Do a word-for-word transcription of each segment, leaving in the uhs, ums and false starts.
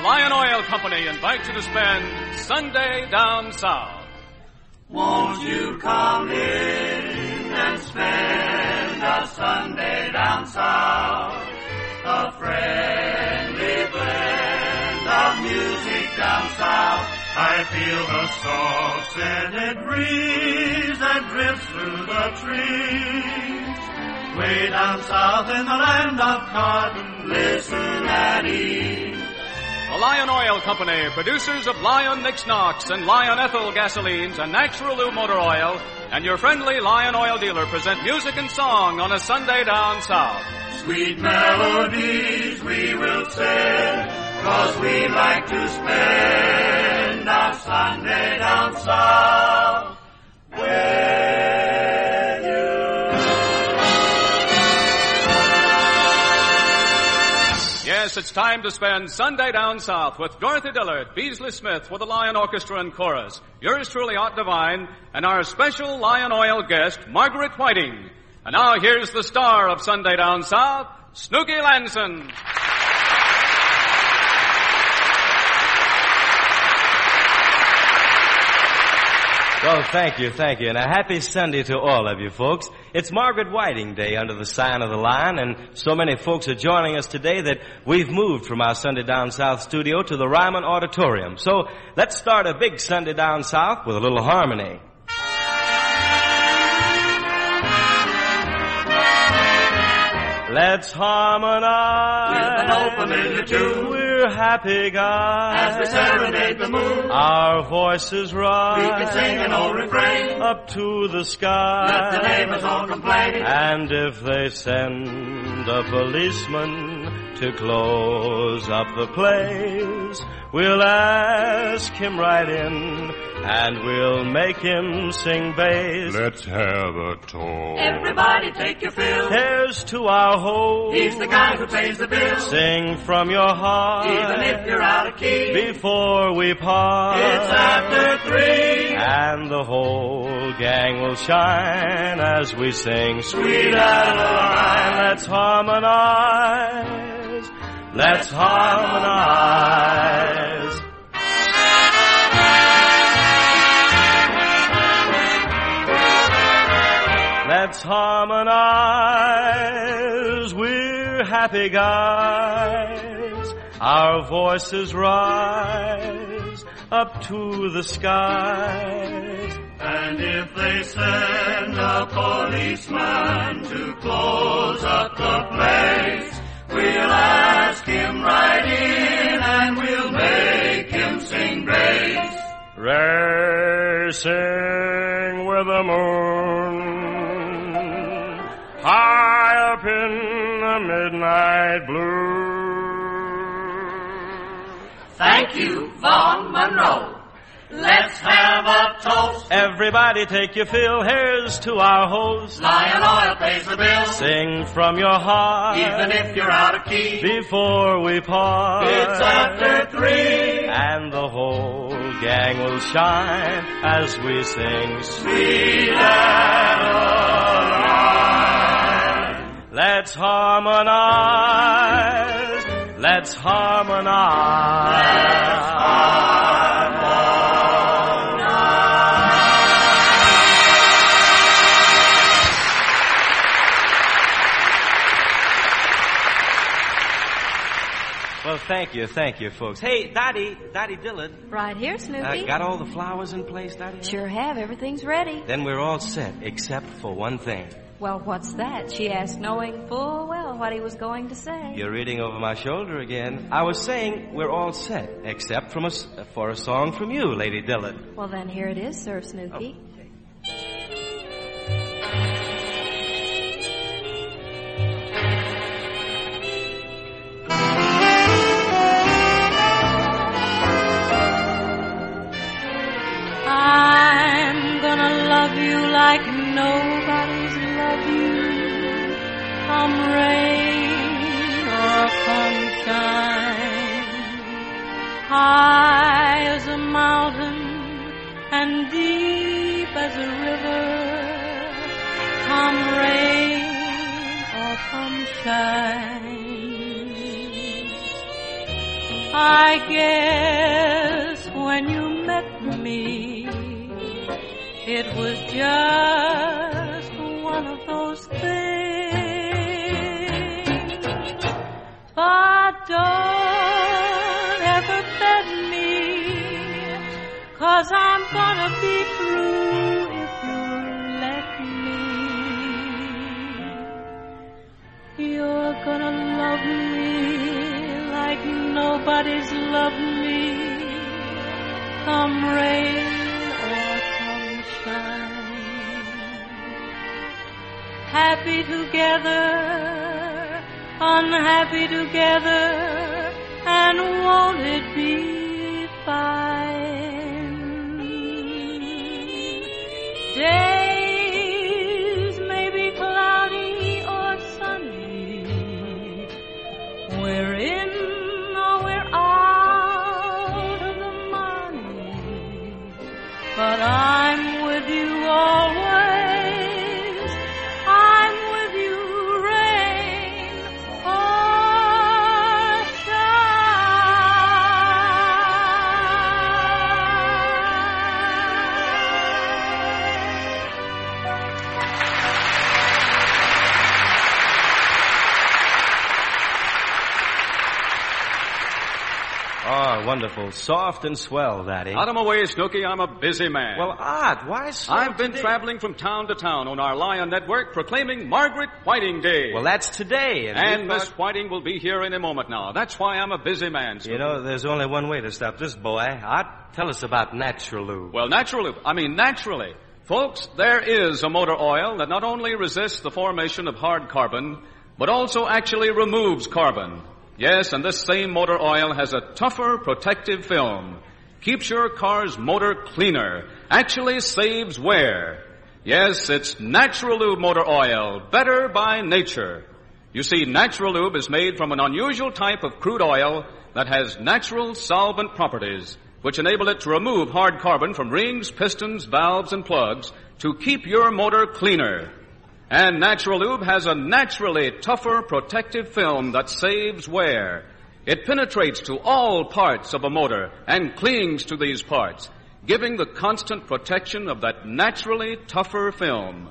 Lion Oil Company invites you to spend Sunday down south. Won't you come in and spend a Sunday down south? A friendly blend of music down south. I feel the soft scented breeze that drifts through the trees. Way down south in the land of cotton, listen at ease. The Lion Oil Company, producers of Lion Nix Knox and Lion Ethyl gasolines and Natural Lube motor oil, and your friendly Lion Oil dealer present music and song on a Sunday down south. Sweet melodies we will sing, 'cause we like to spend our Sunday down south with you. Yes, it's time to spend Sunday down south with Dorothy Dillard, Beasley Smith with the Lion Orchestra and Chorus, yours truly, Art Divine, and our special Lion Oil guest, Margaret Whiting. And now here's the star of Sunday Down South, Snooky Lanson. Well, thank you, thank you, and a happy Sunday to all of you folks. It's Margaret Whiting Day under the sign of the Lion, and so many folks are joining us today that we've moved from our Sunday Down South studio to the Ryman Auditorium. So let's start a big Sunday Down South with a little harmony. Let's harmonize with an old familiar tune. We're happy guys as we serenade the moon. Our voices rise. We can sing an old refrain up to the sky. Let the neighbors all complain. And if they send a policeman to close up the place, we'll ask him right in, and we'll make him sing bass. Let's have a toast. Everybody take your fill. Here's to our host. He's the guy who pays the bill. Sing from your heart. Even if you're out of key. Before we part. It's after three. And the whole gang will shine as we sing Sweet Adeline. Let's harmonize. Let's harmonize. Let's harmonize. We're happy guys. Our voices rise up to the skies. And if they send a policeman to close up the place, we'll ask him right in and we'll make him sing bass. Racing with the moon, high up in the midnight blue. Thank you, Vaughn Monroe. Let's have a toast. Everybody take your fill. Here's to our host. Lion Oil pays the bill. Sing from your heart. Even if you're out of key. Before we part. It's after three. And the whole gang will shine as we sing Sweet Adeline. Let's harmonize. Let's harmonize. Let's harmonize. Well, thank you, thank you, folks. Hey, Dottie, Dottie Dillard. Right here, Snoopy. Uh, got all the flowers in place, Dottie? Sure have. Everything's ready. Then we're all set, except for one thing. Well, what's that? She asked, knowing full well what he was going to say. You're reading over my shoulder again. I was saying we're all set, except from a, for a song from you, Lady Dillard. Well, then here it is, Sir Snoopy. Oh. I'm gonna love you like nobody's loved you, come rain or come shine, high as a mountain and deep as a river, come rain or come shine. I guess when you met me, it was just one of those things. But don't ever bet me, 'cause I'm gonna be through if you let me. You're gonna love me like nobody's loved me, come rain or come shine. Happy together, unhappy together, and won't it be fine? Days may be cloudy or sunny, we're in or we're out of the money, but I'm with you always. I'm with you, rain or Oh, wonderful. Soft and swell, Daddy. Out of my way, Snooky. I'm a busy man. Well, Art, why so I've been today? traveling from town to town on our Lion Network proclaiming Margaret Whiting Day. Well, that's today. And, and we Miss thought- Whiting will be here in a moment now. That's why I'm a busy man, Snooky. You know, there's only one way to stop this boy. Art, tell us about Natural Lube. Well, naturally, I mean naturally. Folks, there is a motor oil that not only resists the formation of hard carbon, but also actually removes carbon. Yes, and this same motor oil has a tougher protective film. Keeps your car's motor cleaner. Actually saves wear. Yes, it's Natural Lube motor oil, better by nature. You see, Natural Lube is made from an unusual type of crude oil that has natural solvent properties, which enable it to remove hard carbon from rings, pistons, valves, and plugs to keep your motor cleaner. And Natural Lube has a naturally tougher protective film that saves wear. It penetrates to all parts of a motor and clings to these parts, giving the constant protection of that naturally tougher film.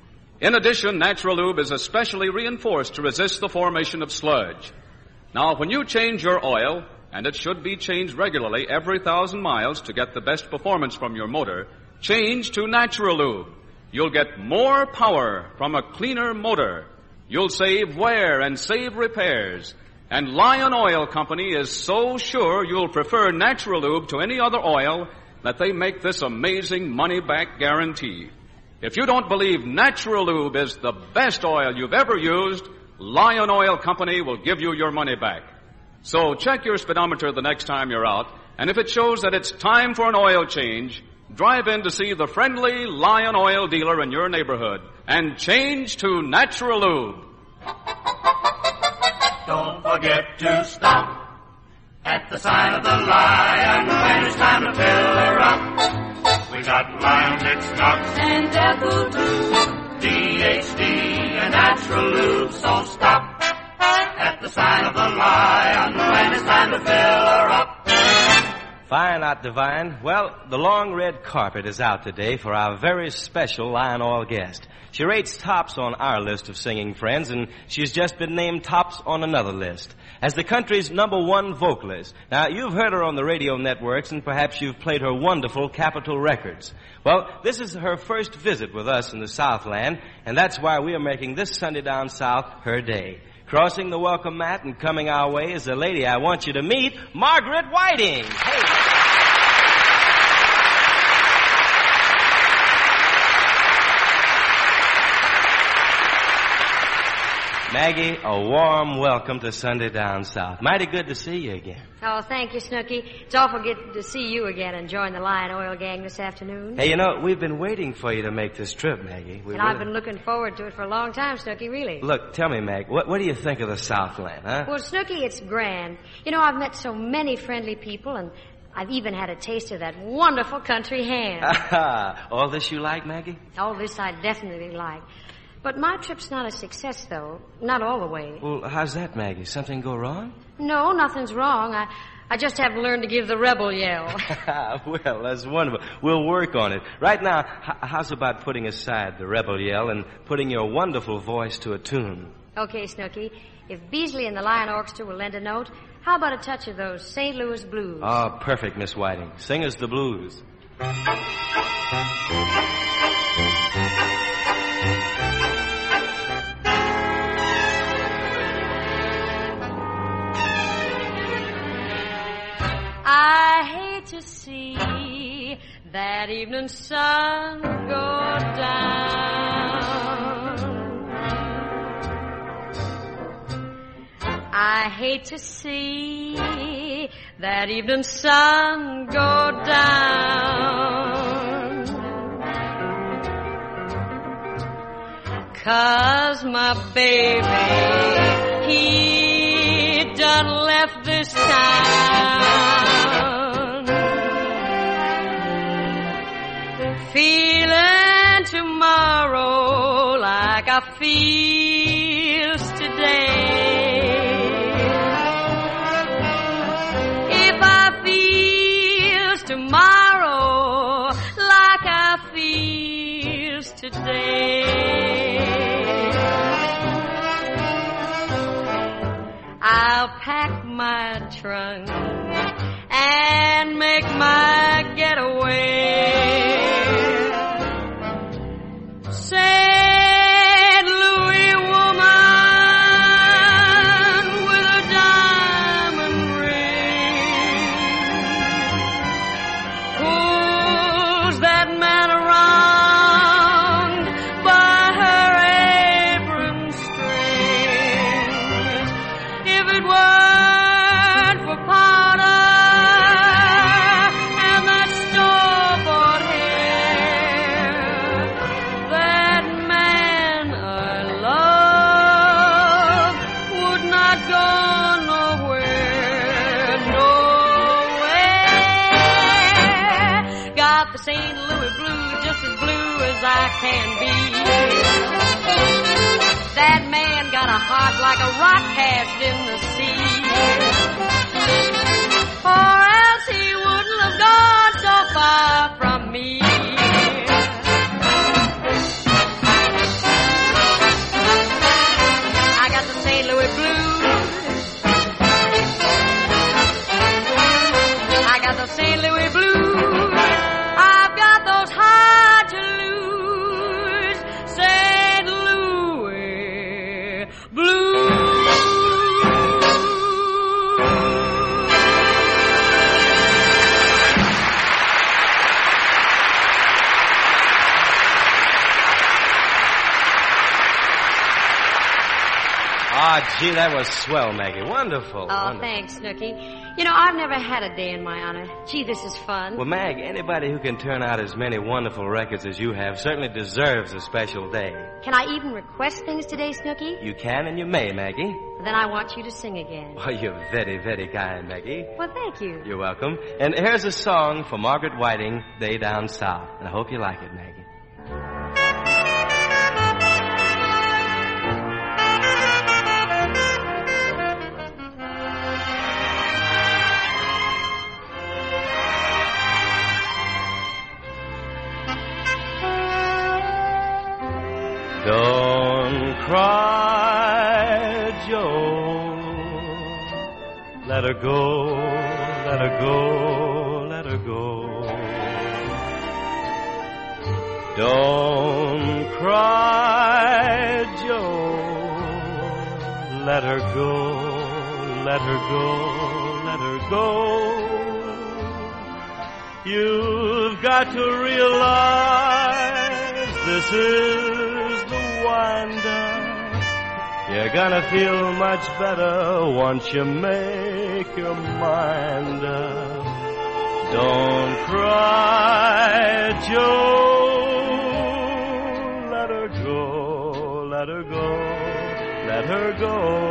In addition, Natural Lube is especially reinforced to resist the formation of sludge. Now, when you change your oil, and it should be changed regularly every thousand miles to get the best performance from your motor, change to Natural Lube. You'll get more power from a cleaner motor. You'll save wear and save repairs. And Lion Oil Company is so sure you'll prefer Natural Lube to any other oil that they make this amazing money-back guarantee. If you don't believe Natural Lube is the best oil you've ever used, Lion Oil Company will give you your money back. So check your speedometer the next time you're out, and if it shows that it's time for an oil change, drive in to see the friendly Lion Oil dealer in your neighborhood and change to Natural Lube. Don't forget to stop at the sign of the Lion when it's time to fill her up. We got Lion Dick Stocks and Devil too. D H D and Natural Lube, so stop at the sign of the Lion when it's time to fill her up. Fine, Art Divine. Well, the long red carpet is out today for our very special Lion Oil guest. She rates tops on our list of singing friends, and she's just been named tops on another list as the country's number one vocalist. Now, you've heard her on the radio networks, and perhaps you've played her wonderful Capitol records. Well, this is her first visit with us in the Southland, and that's why we are making this Sunday Down South her day. Crossing the welcome mat and coming our way is a lady I want you to meet, Margaret Whiting. Hey. Maggie, a warm welcome to Sunday Down South. Mighty good to see you again. Oh, thank you, Snooky. It's awful good to see you again and join the Lion Oil gang this afternoon. Hey, you know, we've been waiting for you to make this trip, Maggie. We and really... I've been looking forward to it for a long time, Snooky, really. Look, tell me, Mag, what, what do you think of the Southland, huh? Well, Snooky, it's grand. You know, I've met so many friendly people, and I've even had a taste of that wonderful country ham. All this you like, Maggie? All this I definitely like. But my trip's not a success, though. Not all the way. Well, how's that, Maggie? Something go wrong? No, nothing's wrong. I, I just haven't learned to give the rebel yell. Well, that's wonderful. We'll work on it. Right now, h- how's about putting aside the rebel yell and putting your wonderful voice to a tune? Okay, Snooky. If Beasley and the Lion Orchestra will lend a note, how about a touch of those Saint Louis blues? Oh, perfect, Miss Whiting. Sing us the blues. I hate to see that evening sun go down. I hate to see that evening sun go down. 'Cause my baby, he done left this town. Feeling tomorrow like I feels today. If I feels tomorrow like I feels today, I'll pack my trunk and make my getaway. Saint Louis woman with a diamond ring pulls that man around by her apron strings. If it weren't for powder and that store-bought hair, that man I love would not go nowhere, nowhere. Got the Saint Louis blues, just as blue as I can be. That man got a heart like a rock cast in the sea, or else he wouldn't have gone so far from me. I got the Saint Louis blues. I got the Saint Louis blues. I've got those hard to lose Saint Louis blues. Ah, gee, that was swell, Maggie. Wonderful. Oh, wonderful. thanks, Snooky. You know, I've never had a day in my honor. Gee, this is fun. Well, Mag, anybody who can turn out as many wonderful records as you have certainly deserves a special day. Can I even request things today, Snooky? You can and you may, Maggie. Then I want you to sing again. Oh, you're very, very kind, Maggie. Well, thank you. You're welcome. And here's a song for Margaret Whiting, Day Down South. And I hope you like it, Maggie. Don't cry, Joe. Let her go, let her go, let her go. Don't cry, Joe. Let her go, let her go, let her go. You've got to realize this is the wind-up. You're gonna feel much better once you make your mind up. Don't cry, Joe. Let her go, let her go, let her go.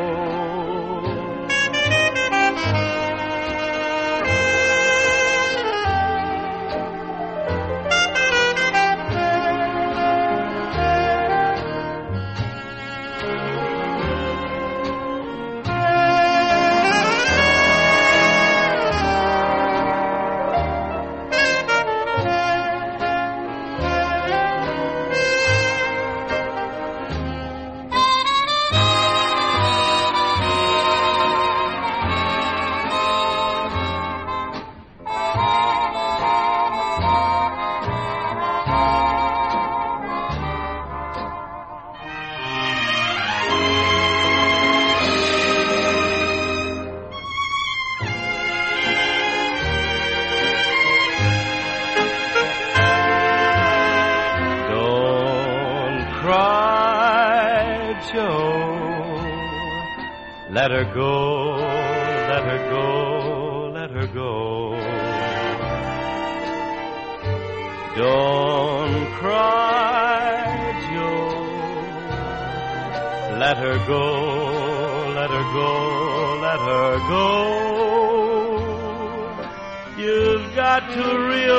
Let her go, let her go, let her go. Don't cry, Joe. Let her go, let her go, let her go. You've got to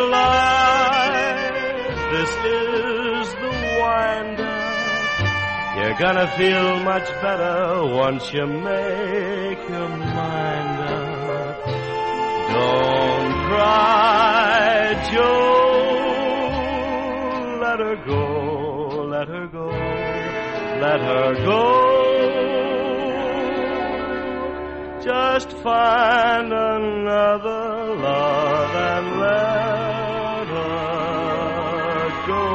realize this is the wind-up. You're gonna feel much better once you make your mind up. Don't cry, Joe. Let her go, let her go, let her go. Just find another love and let her go.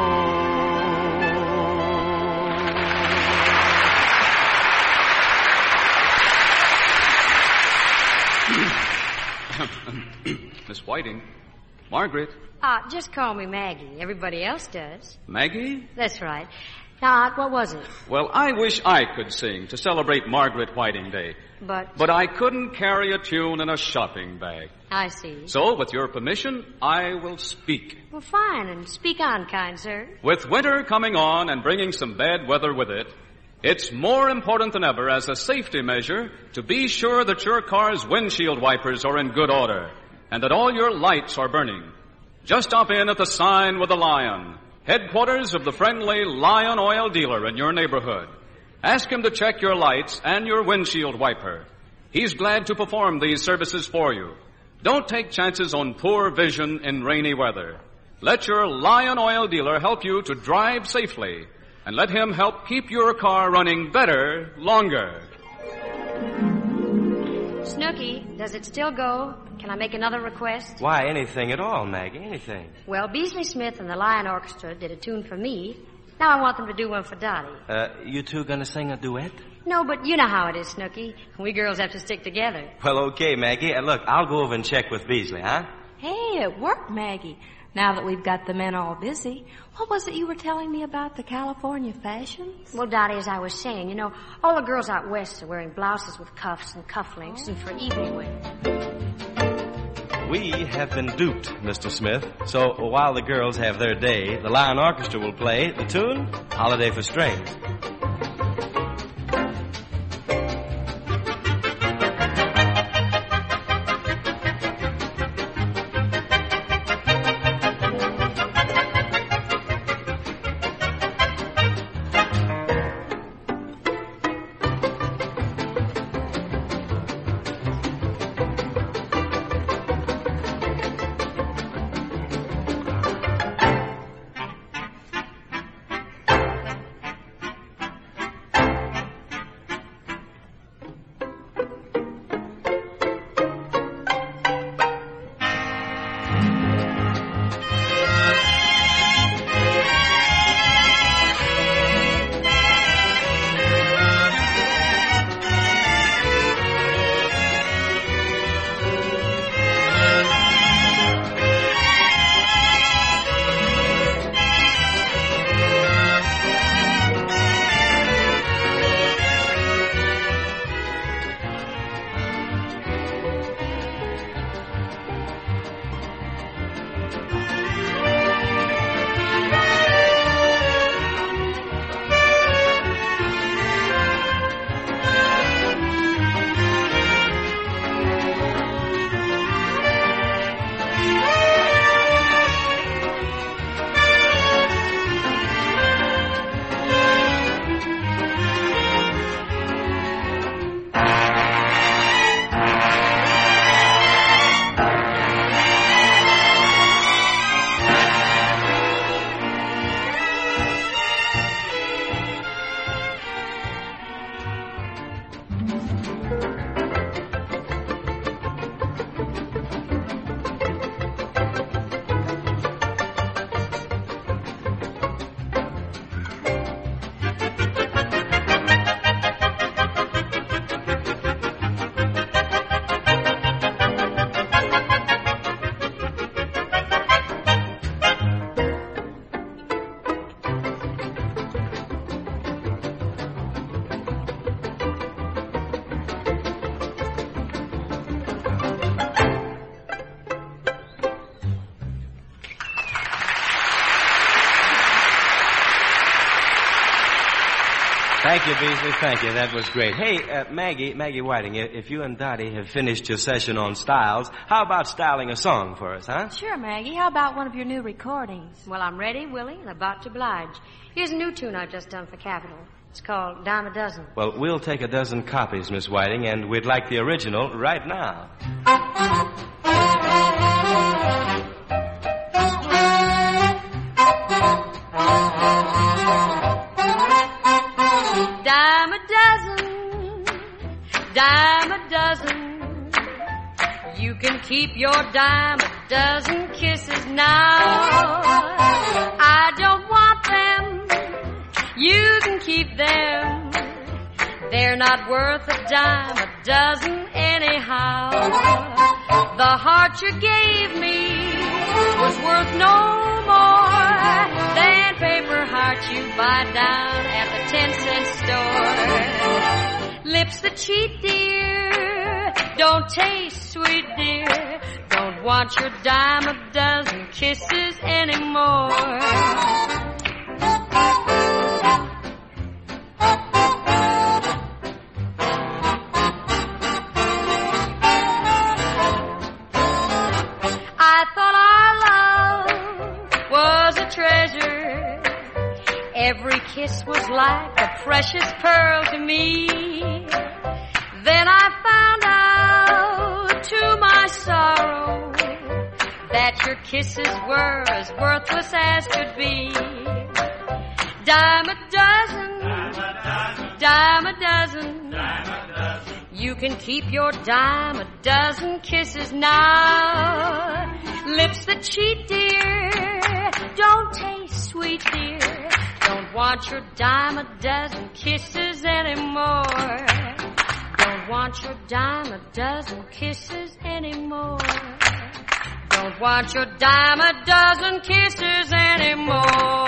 Miss Whiting. Margaret. Uh, just call me Maggie. Everybody else does. Maggie? That's right. Now, what was it? Well, I wish I could sing to celebrate Margaret Whiting Day. But... But I couldn't carry a tune in a shopping bag. I see. So, with your permission, I will speak. Well, fine, and speak on, kind sir. With winter coming on and bringing some bad weather with it, it's more important than ever as a safety measure to be sure that your car's windshield wipers are in good order and that all your lights are burning. Just stop in at the Sign with the Lion, headquarters of the friendly Lion Oil dealer in your neighborhood. Ask him to check your lights and your windshield wiper. He's glad to perform these services for you. Don't take chances on poor vision in rainy weather. Let your Lion Oil dealer help you to drive safely, and let him help keep your car running better, longer. Snooky, does it still go? Can I make another request? Why, anything at all, Maggie, anything. Well, Beasley Smith and the Lion Orchestra did a tune for me. Now I want them to do one for Dottie. Uh, you two gonna sing a duet? No, but you know how it is, Snooky. We girls have to stick together. Well, okay, Maggie. Uh, look, I'll go over and check with Beasley, huh? Hey, it worked, Maggie. Now that we've got the men all busy, what was it you were telling me about the California fashions? Well, Dottie, as I was saying, you know, all the girls out west are wearing blouses with cuffs and cufflinks and for evening wear. We have been duped, Mister Smith. So while the girls have their day, the Lion Orchestra will play the tune, Holiday for Strings. Thank you, Beasley. Thank you. That was great. Hey, uh, Maggie, Maggie Whiting, if you and Dottie have finished your session on styles, how about styling a song for us, huh? Sure, Maggie. How about one of your new recordings? Well, I'm ready, Willie, and about to oblige. Here's a new tune I've just done for Capitol. It's called Dime a Dozen. Well, we'll take a dozen copies, Miss Whiting, and we'd like the original right now. Dime a dozen, dime a dozen. You can keep your dime a dozen kisses now. I don't want them. You can keep them. They're not worth a dime a dozen anyhow. The heart you gave me was worth no more than paper heart you buy down at the ten cent store. Lips that cheat, dear, don't taste sweet, dear. Don't want your dime a dozen kisses anymore. Every kiss was like a precious pearl to me. Then I found out, to my sorrow, that your kisses were as worthless as could be. Dime a dozen, dime a dozen, dime a dozen. You can keep your dime a dozen kisses now. Lips that cheat, dear, don't taste sweet, dear. Don't want your dime a dozen kisses anymore. Don't want your dime a dozen kisses anymore. Don't want your dime a dozen kisses anymore.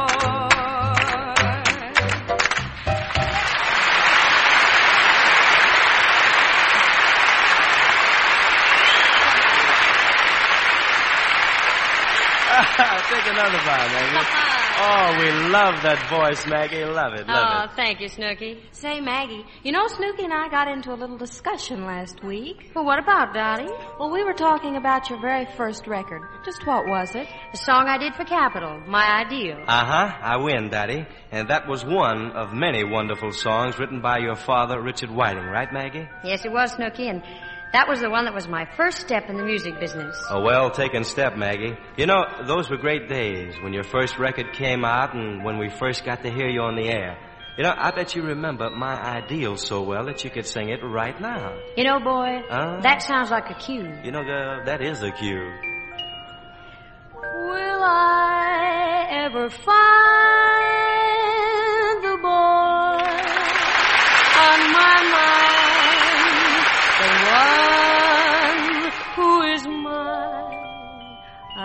Take another bite, Maggie. Oh, we love that voice, Maggie. Love it, love oh, it. Thank you, Snooky. Say, Maggie, you know, Snooky and I got into a little discussion last week. Well, what about, Dottie? Well, we were talking about your very first record. Just what was it? The song I did for Capitol, My Ideal. Uh-huh. I win, Daddy. And that was one of many wonderful songs written by your father, Richard Whiting, right, Maggie? Yes, it was, Snooky, and that was the one that was my first step in the music business. A well-taken step, Maggie. You know, those were great days when your first record came out and when we first got to hear you on the air. You know, I bet you remember My Ideal so well that you could sing it right now. You know, boy, uh, that sounds like a cue. You know, girl, that is a cue. Will I ever find the boy on my mind? The one who is my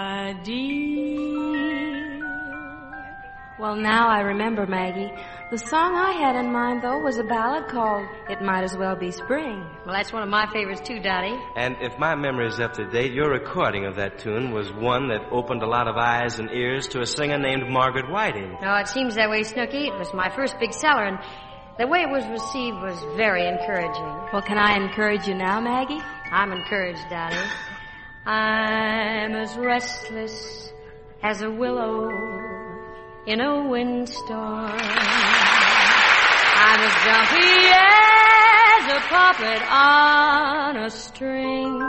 ideal. Well, now I remember, Maggie. The song I had in mind, though, was a ballad called It Might As Well Be Spring. Well, that's one of my favorites, too, Dottie. And if my memory is up to date, your recording of that tune was one that opened a lot of eyes and ears to a singer named Margaret Whiting. No, it seems that way, Snooky. It was my first big seller, and the way it was received was very encouraging. Well, can I encourage you now, Maggie? I'm encouraged, Dottie. I'm as restless as a willow in a windstorm. I'm as jumpy as a puppet on a string.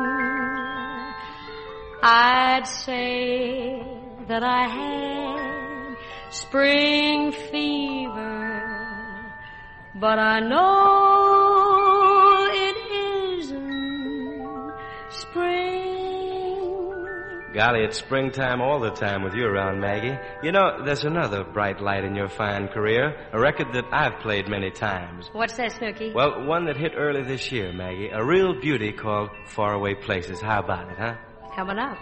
I'd say that I had spring fever, but I know it isn't spring. Golly, it's springtime all the time with you around, Maggie. You know, there's another bright light in your fine career, a record that I've played many times. What's that, Snooky? Well, one that hit early this year, Maggie. A real beauty called Faraway Places. How about it, huh? Coming up.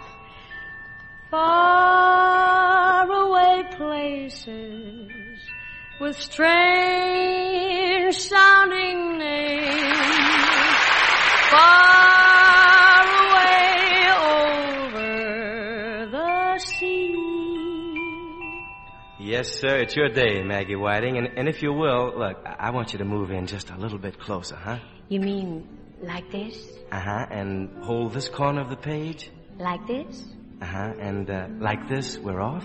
Faraway places with strange sounding names, far away over the sea. Yes, sir. It's your day, Maggie Whiting. And, and if you will, look, I, I want you to move in just a little bit closer, huh? You mean like this? Uh-huh. And hold this corner of the page. Like this? Uh-huh. And uh, like this, we're off.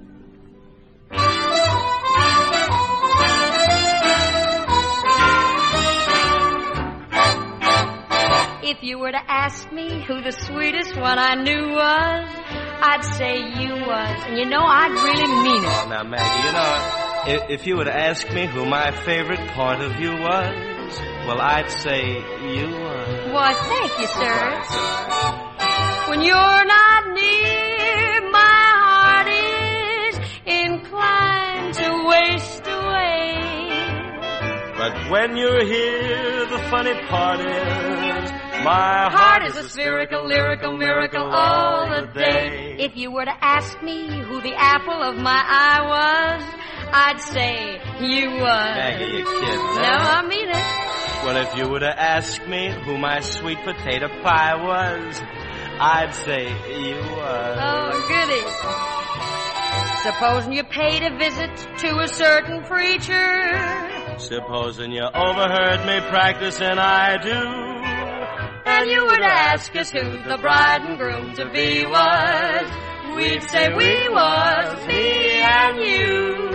If you were to ask me who the sweetest one I knew was, I'd say you was. And you know, I'd really mean it. Oh, now, Maggie, you know, if, if you were to ask me who my favorite point of view was, well, I'd say you was. Why, thank you, sir. When you're not near, my heart is inclined to waste away. But when you're here, the funny part is, my heart is a spherical, lyrical miracle all the day. If you were to ask me who the apple of my eye was, I'd say you was. Maggie, you kid. No, I mean it. Well, if you were to ask me who my sweet potato pie was, I'd say you was. Oh, goody. Supposing you paid a visit to a certain preacher. Supposing you overheard me practicing I do. And you were to ask us who the bride and groom to be was, we'd say we was, me and you.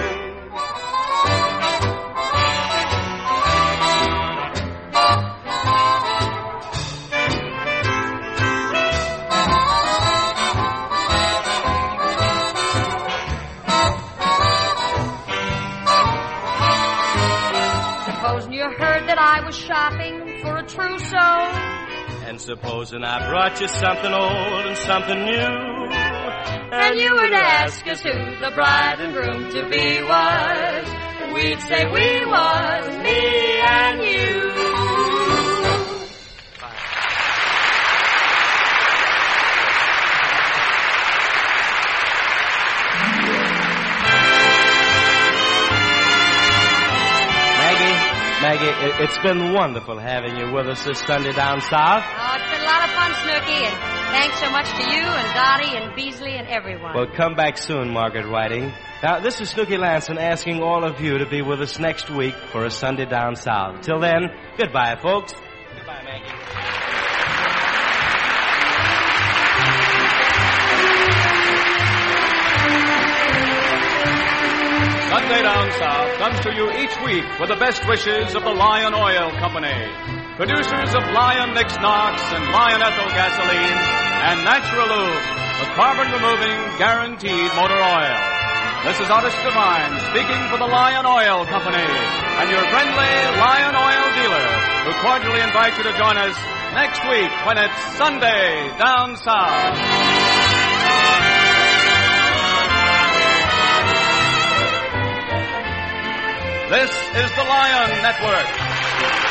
Supposing you heard that I was shopping for a trousseau. And supposing I brought you something old and something new. And, and you were to ask us who the bride and groom to be was, we'd say we was, me and you. Maggie, it, it's been wonderful having you with us this Sunday down south. Oh, it's been a lot of fun, Snooky, and thanks so much to you and Dottie and Beasley and everyone. Well, come back soon, Margaret Whiting. Now, this is Snooky Lanson asking all of you to be with us next week for a Sunday down south. Till then, goodbye, folks. Goodbye, Maggie. Sunday Down South comes to you each week with the best wishes of the Lion Oil Company, producers of Lion Mixed Knox and Lion Ethyl Gasoline and Natural Lube, the carbon-removing guaranteed motor oil. This is Otis Devine speaking for the Lion Oil Company and your friendly Lion Oil dealer, who cordially invites you to join us next week when it's Sunday Down South. This is the Lion Network.